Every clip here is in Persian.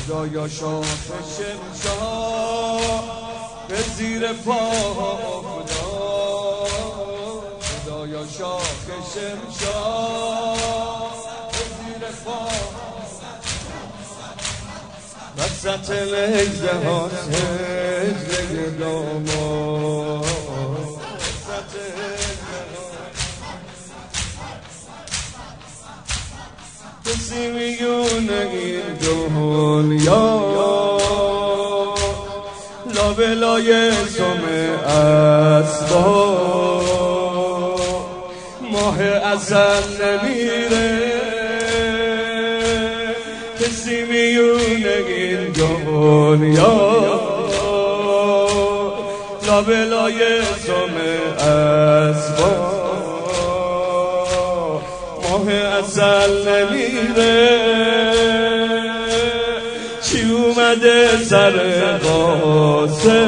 خدایا شاخ شمشاد به زیر پا خدا، خدایا شاخ شمشاد به زیر پا وسط لگزه ها سجده دامان، وسط کسی میونه این دنیا لابلای سم اسباب ماه اصل نمیره، کسی میونه این دنیا لابلای سم اسباب ماه اصل نمیره. چی اومده سر قاسه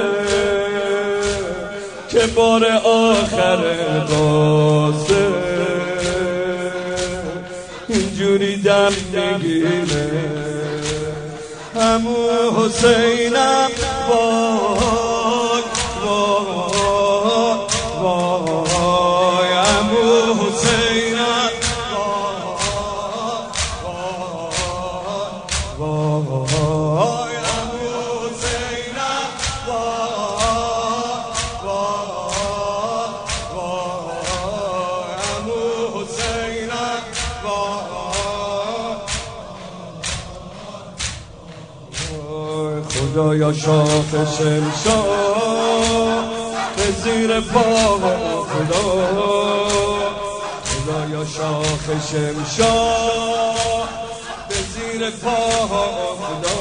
که بار آخر قاسه اینجوری دم میگیره. همو حسینم وای وای وای، همو حسینم وای وای، همو حسینم وای وای، همو حسینم وای. خدایا شاخ شمشاد به زیر پا خدا، خدایا شاخ شمشاد به زیر پا خدا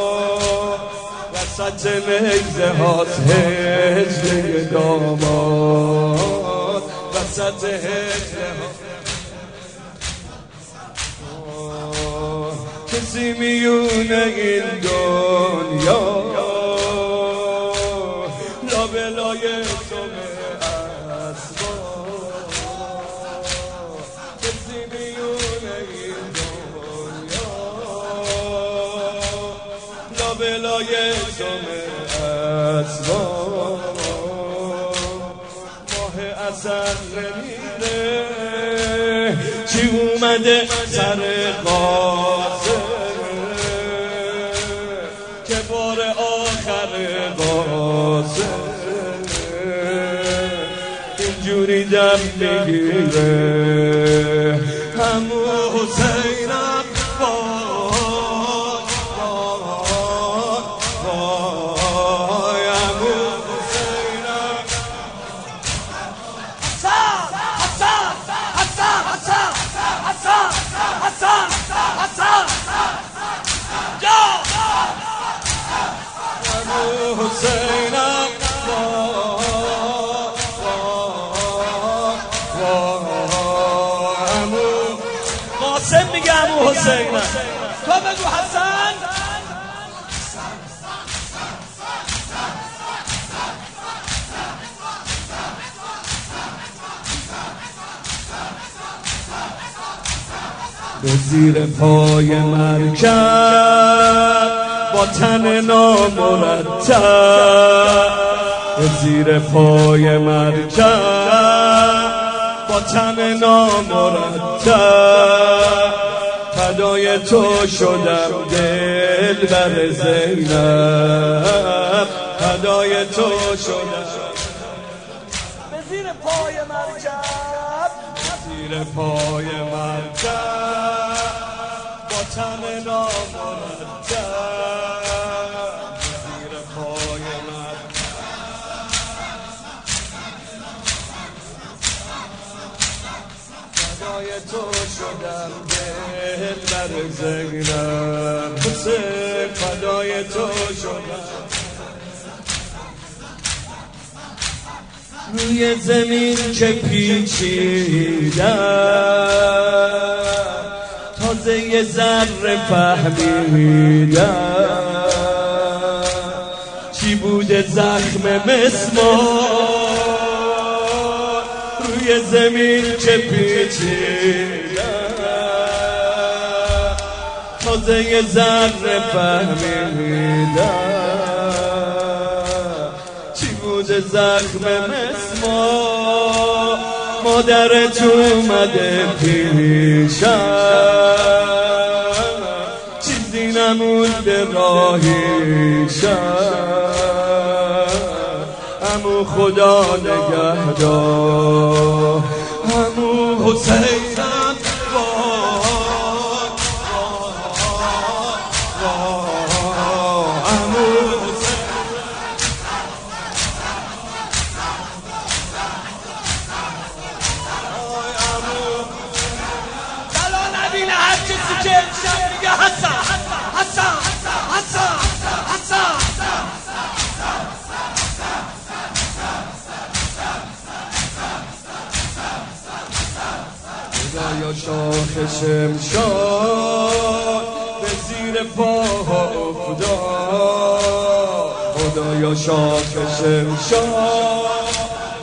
وسط لگزه هاست هجله داماد، وسط هجله کسی میونه این دنیا لابلای سم اسباب، کسی میونه این دنیا لابلای سم اسباب ماه اصل نمیره. چی اومده سر قاسه که بار آخر قاسه اینجوری دم میگیره. همو حسینم وای وای، همو حسینم حسن حسن حسن حسن حسن حسن حسن جا همو حسینم قاسم میگه همو حسینم، تو بگو حسن. به زیر پای مرکب با تن نامرتب، به زیر پای مرکب با تن نامرتب فدای تو شدم دل بر زینب، فدای تو شدم. به زیر پای مرکب، زیر پای مرکب با تن نامرتب، زیر پای مرکب فدای تو شدم دل بر زینب، حسین فدای تو شدم. روی زمین که پیچیدم تازه یه ذره فهمیدم چی بوده زخم مسمار. روی زمین که پیچیدم تازه قصه ذره فهمیدم چی بود زخم مسمار مادرت اومده پیشم چیزی نمونده راهیشم عمو خدا نگهدار عمو حسینم خدایا شاخ شمشاد به زیر پاها افتاد خدایا شاخ شمشاد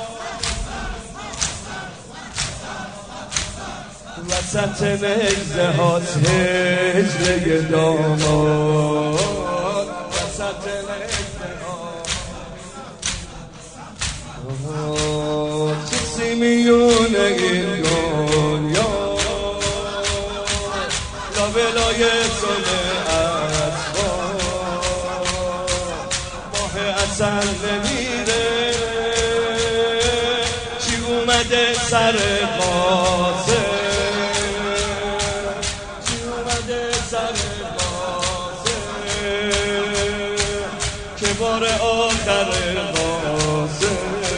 وسط نیزه هاست هجله داماد وسط نیزه هاست کسی میونه این دنیا لابلای سله اسباب ماه اصل نمیره چی اومده سر قاسه که بار آخر قاسه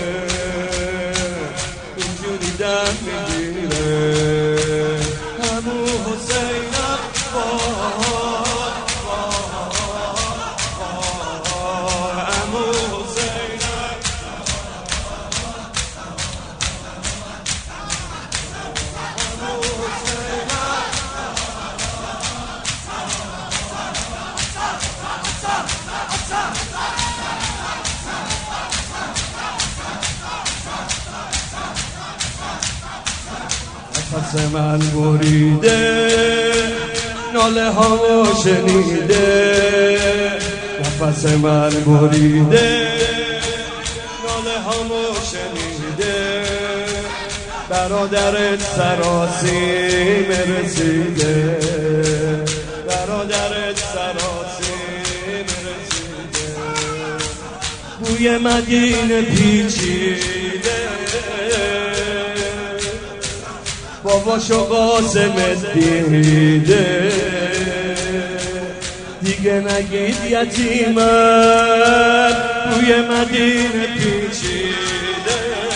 اینجوری دم میگیره عمو حسینم عمو حسینم نفس من بریده ناله ها شنیده نفس من بریده ناله ها شنیده برادرت سراسیم رسیده برادرت سراسیم رسیده بوی مدینه پیچیده باباشو قاسمت دیده دیگه نگید یتیمم بوی مدینه پیچیده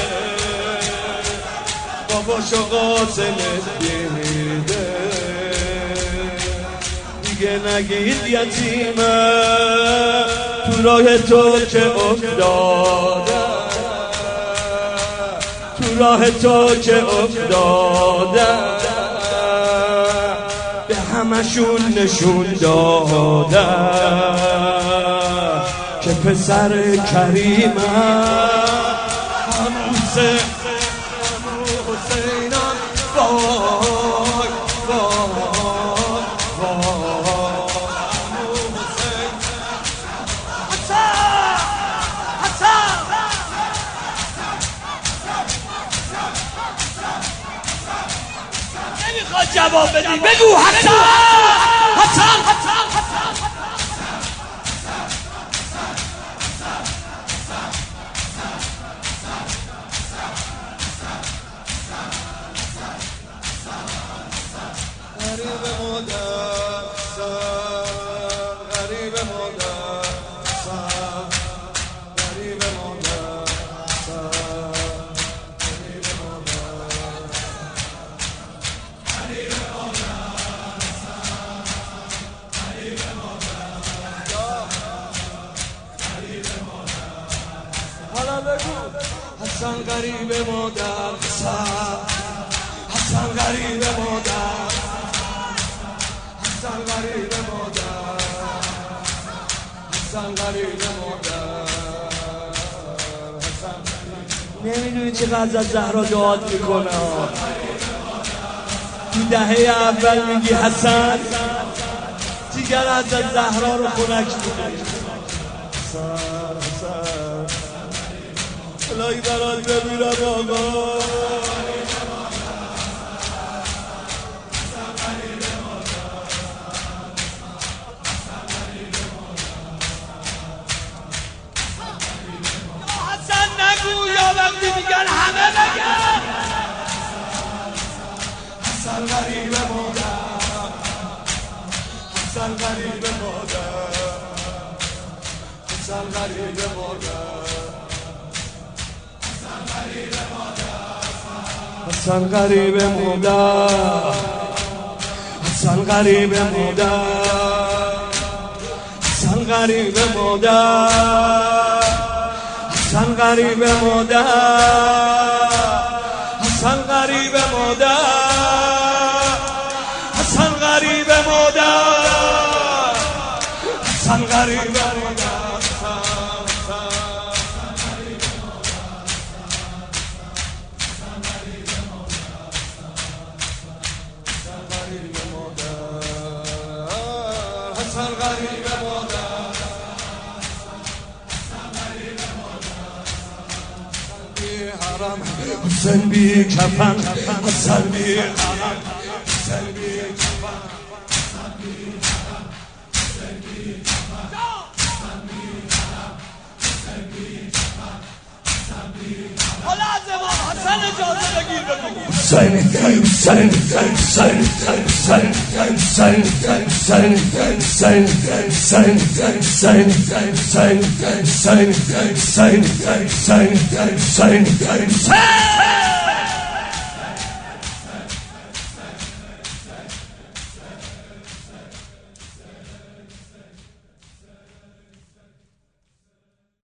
باباشو قاسمت دیده دیگه نگید یتیمم تو راه تو که افتادم راه تو که افتادم به همشون نشون دادم که پسر کریمم عمو حسینم وای نمیخواد جواب بدی بگو حسن حسن غریب مادر غریب مادر غریب مادر حالا بگو حسن غریب مادر حسن غریب مادر حسن غریب مادر حسن غریب مادر نمیدونی چقدر از زهرا دعات میکنه تو دهه اول میگی حسن دیگر از زهرا رو خنک میکنی. الهی برات بمیرم آقا. حسن نگو یا وقتی میگن همه بگن حسن غریب مادر، حسن غریب مادر، حسن غریب مادر، حسن غریب مادر، حسن غریب مادر، حسن غریب مادر، حسن غریب مادر، حسن غریب مادر، حسن غریب مادر، حسن غریب مادر. حسن غریب مادر، حرم حسین بی کفن، حسن بی حرم، حسین بی کفن، حسن بی حرم، حسین بی کفن، حسن بی حرم، حسین بی کفن، حسن بی حرم. حالا از امام حسن اجازه بگیر بگو حسین حسین حسین حسین حسین حسین حسین حسین حسین حسین حسین حسین حسین حسین حسین